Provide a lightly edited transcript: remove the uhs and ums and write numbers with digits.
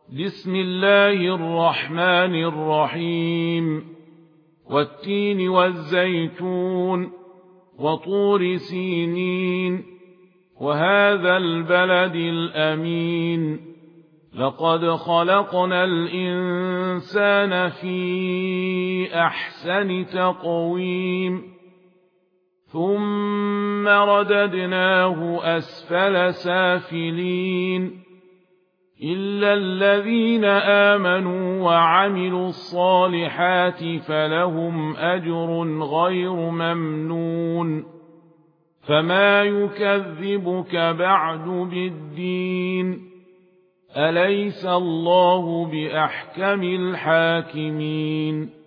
بسم الله الرحمن الرحيم والتين والزيتون وطور سينين وهذا البلد الأمين لقد خلقنا الإنسان في أحسن تقويم ثم رددناه أسفل سافلين إلا الذين آمنوا وعملوا الصالحات فلهم أجر غير ممنون فما يكذبك بعد بالدين أليس الله بأحكم الحاكمين